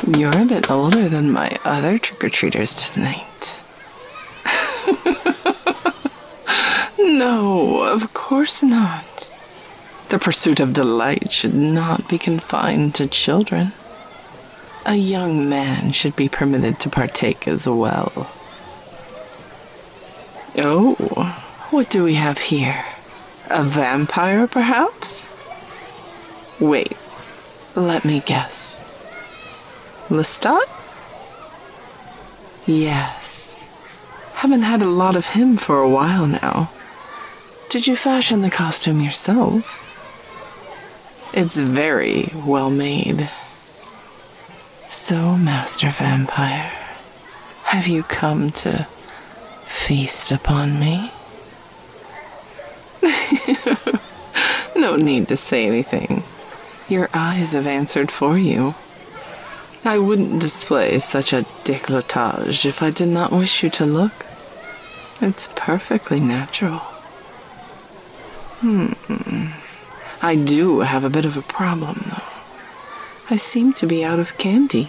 You're a bit older than my other trick-or-treaters tonight. No, of course not. The pursuit of delight should not be confined to children. A young man should be permitted to partake as well. Oh, what do we have here? A vampire, perhaps? Wait, let me guess. Lestat? Yes. Haven't had a lot of him for a while now. Did you fashion the costume yourself? It's very well made. So, Master Vampire, have you come to feast upon me? No need to say anything. Your eyes have answered for you. I wouldn't display such a décolletage if I did not wish you to look. It's perfectly natural. I do have a bit of a problem, though. I seem to be out of candy.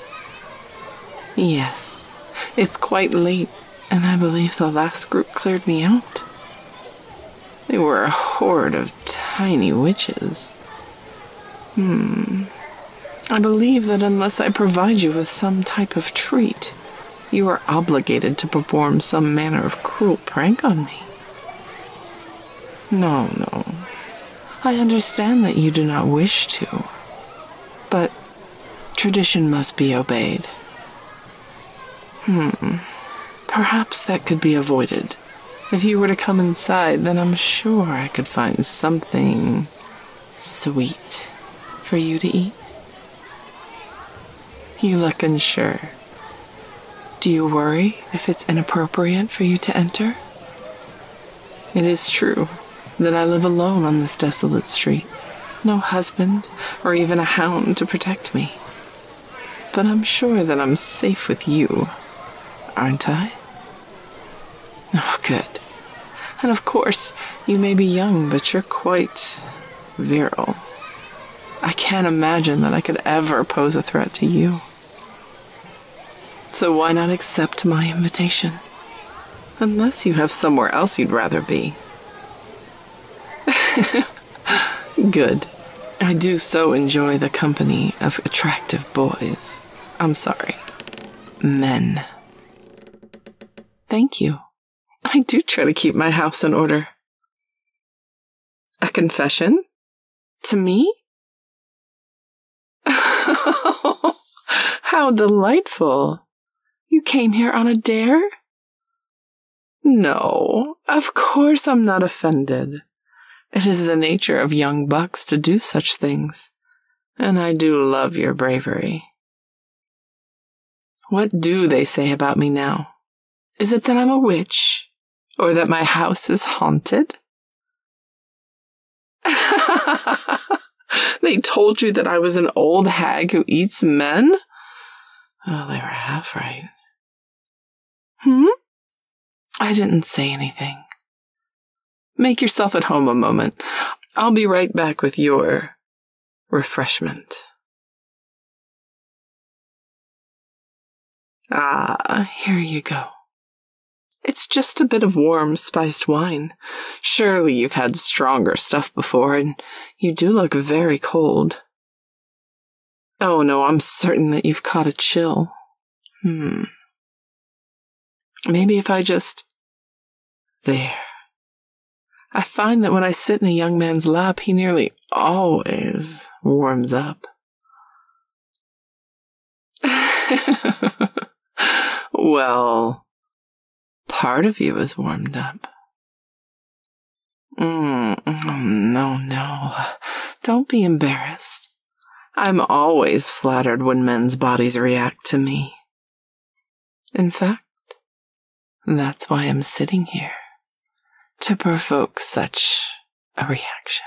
Yes, it's quite late, and I believe the last group cleared me out. They were a horde of tiny witches. I believe that unless I provide you with some type of treat, you are obligated to perform some manner of cruel prank on me. No. I understand that you do not wish to, but tradition must be obeyed. Perhaps that could be avoided. If you were to come inside, then I'm sure I could find something sweet for you to eat. You look unsure. Do you worry if it's inappropriate for you to enter? It is true that I live alone on this desolate street. No husband or even a hound to protect me. But I'm sure that I'm safe with you, aren't I? Oh, good. And of course, you may be young, but you're quite virile. I can't imagine that I could ever pose a threat to you. So why not accept my invitation? Unless you have somewhere else you'd rather be. Good. I do so enjoy the company of attractive boys. I'm sorry. Men. Thank you. I do try to keep my house in order. A confession? To me? How delightful. You came here on a dare? No, of course I'm not offended. It is the nature of young bucks to do such things, and I do love your bravery. What do they say about me now? Is it that I'm a witch, or that my house is haunted? They told you that I was an old hag who eats men? Oh, they were half right. I didn't say anything. Make yourself at home a moment. I'll be right back with your refreshment. Here you go. It's just a bit of warm, spiced wine. Surely you've had stronger stuff before, and you do look very cold. Oh no, I'm certain that you've caught a chill. Maybe if I just... There. I find that when I sit in a young man's lap, he nearly always warms up. Well, part of you is warmed up. No. Don't be embarrassed. I'm always flattered when men's bodies react to me. In fact, that's why I'm sitting here, to provoke such a reaction.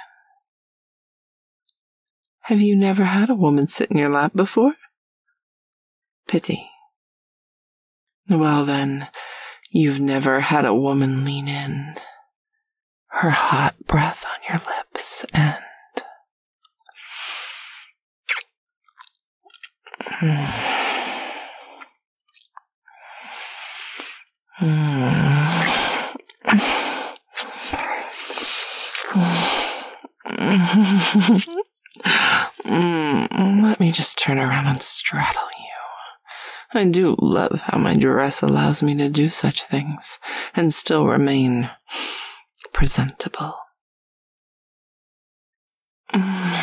Have you never had a woman sit in your lap before? Pity. Well then, you've never had a woman lean in, her hot breath on your lips, and... Let me just turn around and straddle you. I do love how my dress allows me to do such things and still remain presentable. Can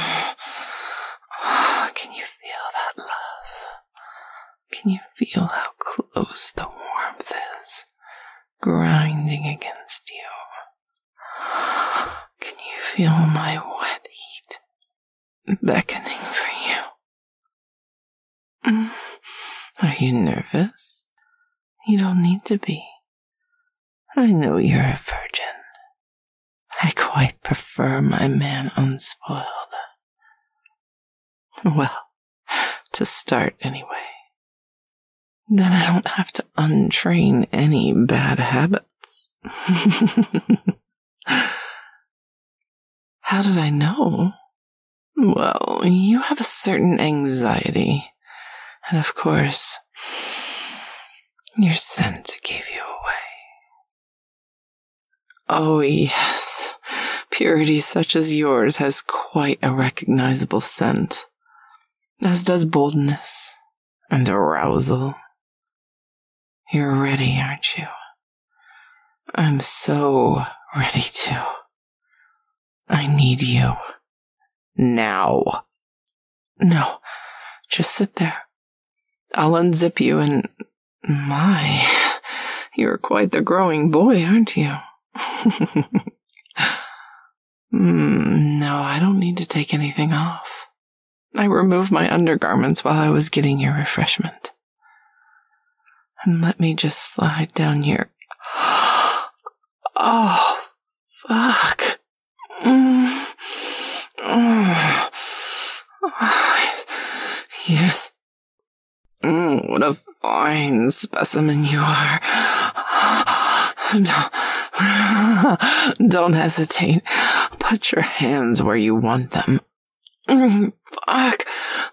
you feel that love? Can you feel how close the warmth is, grinding against you? Can you feel my wet heat beckoning for you? Are you nervous? You don't need to be. I know you're a virgin. I quite prefer my man unspoiled. Well, to start anyway. Then I don't have to untrain any bad habits. How did I know? Well, you have a certain anxiety. And of course, your scent gave you away. Oh yes, purity such as yours has quite a recognizable scent, as does boldness and arousal. You're ready, aren't you? I'm so ready to. I need you. Now. No, just sit there. I'll unzip you and... My, you're quite the growing boy, aren't you? No, I don't need to take anything off. I removed my undergarments while I was getting your refreshment. And let me just slide down here. Oh, fuck. Yes. What a fine specimen you are. Don't hesitate. Put your hands where you want them. Fuck.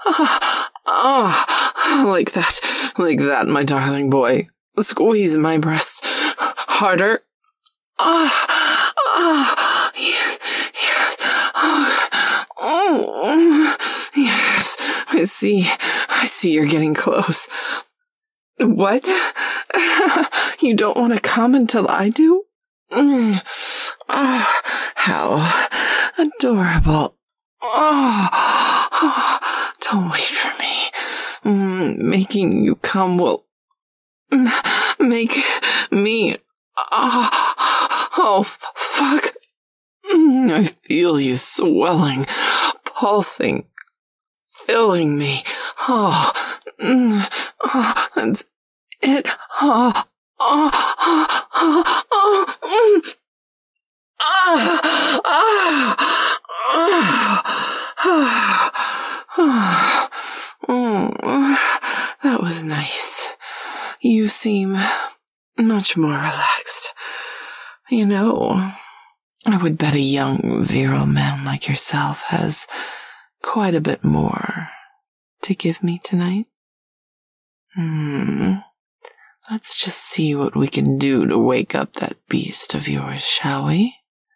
Like that, my darling boy. Squeeze my breasts harder. Yes. Yes. I see you're getting close. What? You don't want to come until I do? How adorable. Don't wait for me. Making you come will make me... Oh, fuck. I feel you swelling, pulsing, filling me. That's it. That was nice. You seem much more relaxed. You know, I would bet a young, virile man like yourself has quite a bit more to give me tonight. Let's just see what we can do to wake up that beast of yours, shall we?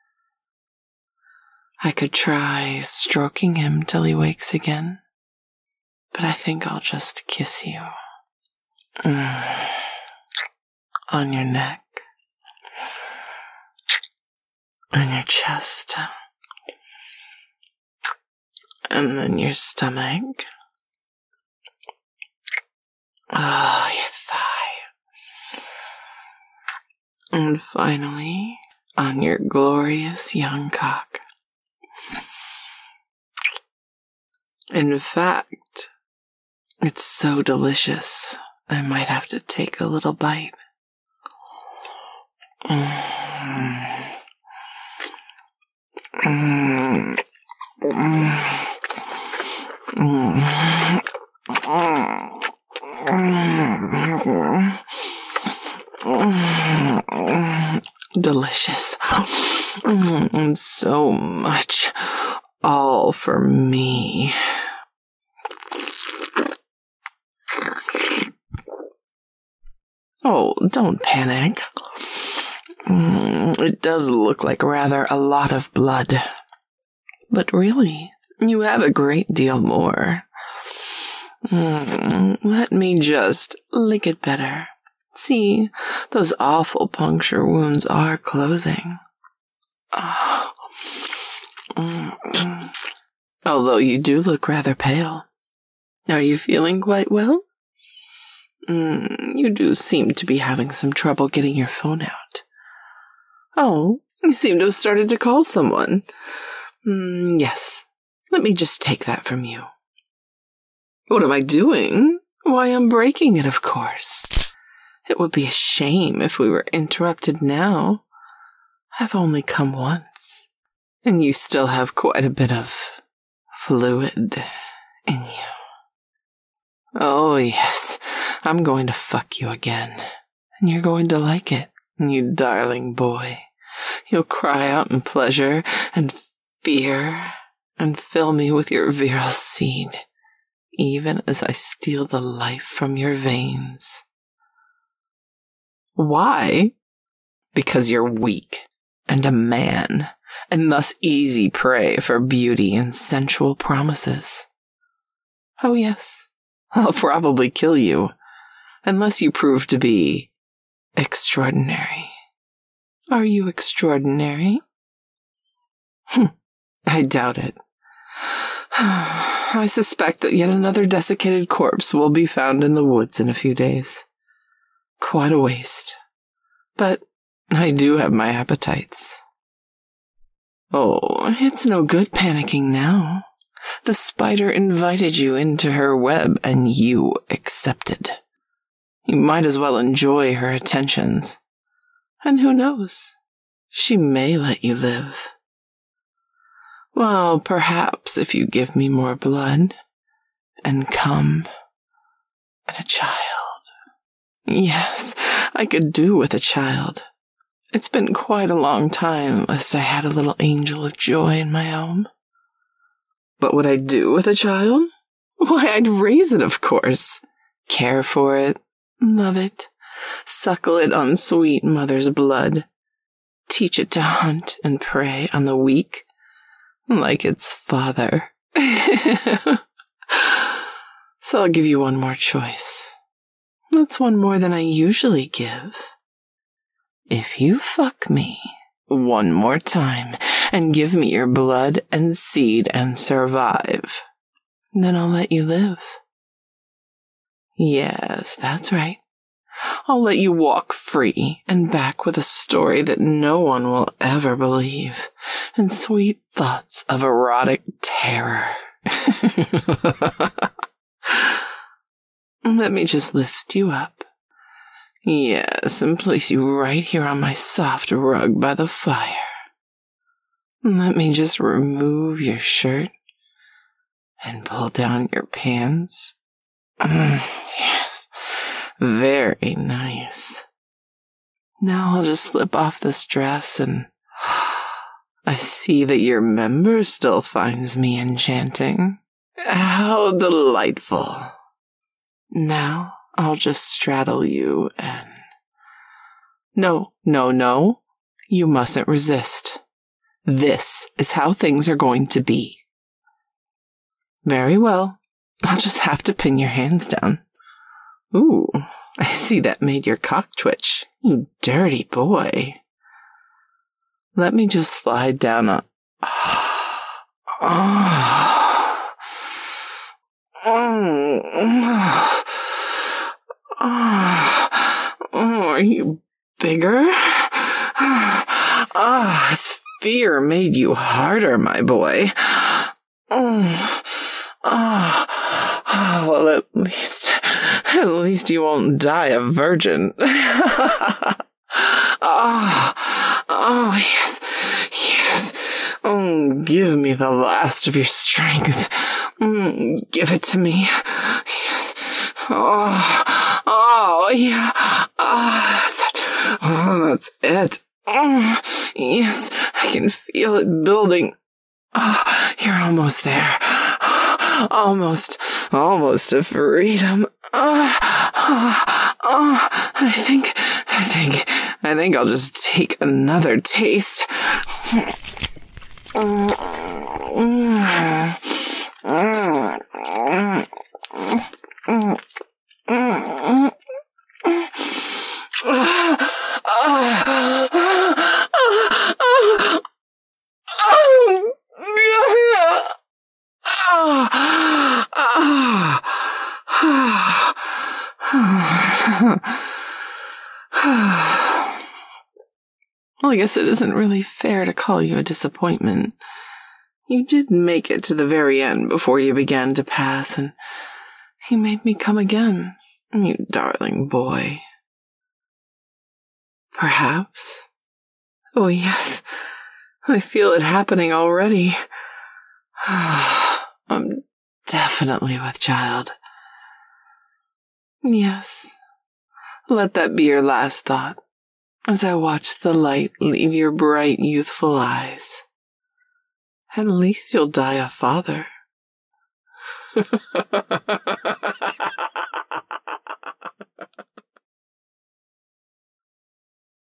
I could try stroking him till he wakes again, but I think I'll just kiss you. On your neck. On your chest. And then your stomach. Oh, your thigh. And finally, on your glorious young cock. In fact, it's so delicious, I might have to take a little bite. Delicious. And so much. All for me. Oh, don't panic. It does look like rather a lot of blood. But really, you have a great deal more. Let me just lick it better. See, those awful puncture wounds are closing. Although you do look rather pale. Are you feeling quite well? You do seem to be having some trouble getting your phone out. Oh, you seem to have started to call someone. Yes. Let me just take that from you. What am I doing? Why, I'm breaking it, of course. It would be a shame if we were interrupted now. I've only come once, and you still have quite a bit of fluid in you. Oh, yes, I'm going to fuck you again, and you're going to like it, you darling boy. You'll cry out in pleasure and fear and fill me with your virile seed, even as I steal the life from your veins. Why? Because you're weak and a man, and thus easy prey for beauty and sensual promises. Oh, yes, I'll probably kill you, unless you prove to be extraordinary. Are you extraordinary? I doubt it. I suspect that yet another desiccated corpse will be found in the woods in a few days. Quite a waste. But I do have my appetites. Oh, it's no good panicking now. The spider invited you into her web, and you accepted. You might as well enjoy her attentions. And who knows? She may let you live. Well, perhaps if you give me more blood, and cum, and a child. Yes, I could do with a child. It's been quite a long time lest I had a little angel of joy in my home. What would I do with a child? Why, I'd raise it, of course. Care for it, love it, suckle it on sweet mother's blood, teach it to hunt and prey on the weak, like its father. So I'll give you one more choice. That's one more than I usually give. If you fuck me one more time and give me your blood and seed and survive, then I'll let you live. Yes, that's right. I'll let you walk free and back with a story that no one will ever believe, and sweet thoughts of erotic terror. Let me just lift you up. Yes, and place you right here on my soft rug by the fire. Let me just remove your shirt and pull down your pants. Yes, very nice. Now I'll just slip off this dress, and I see that your member still finds me enchanting. How delightful. Now I'll just straddle you and... No. You mustn't resist. This is how things are going to be. Very well. I'll just have to pin your hands down. Ooh, I see that made your cock twitch. You dirty boy. Let me just slide down on... Are you bigger? This fear made you harder, my boy. Well, at least you won't die a virgin. Yes. Oh, give me the last of your strength. Give it to me. Yes. Yeah. That's it. Yes, I can feel it building. You're almost there. Almost to freedom. Oh, I think I'll just take another taste. Well, I guess it isn't really fair to call you a disappointment. You did make it to the very end before you began to pass, and you made me come again, you darling boy. Perhaps. Oh, yes. I feel it happening already. I'm definitely with child. Yes. Let that be your last thought, as I watch the light leave your bright, youthful eyes. At least you'll die a father.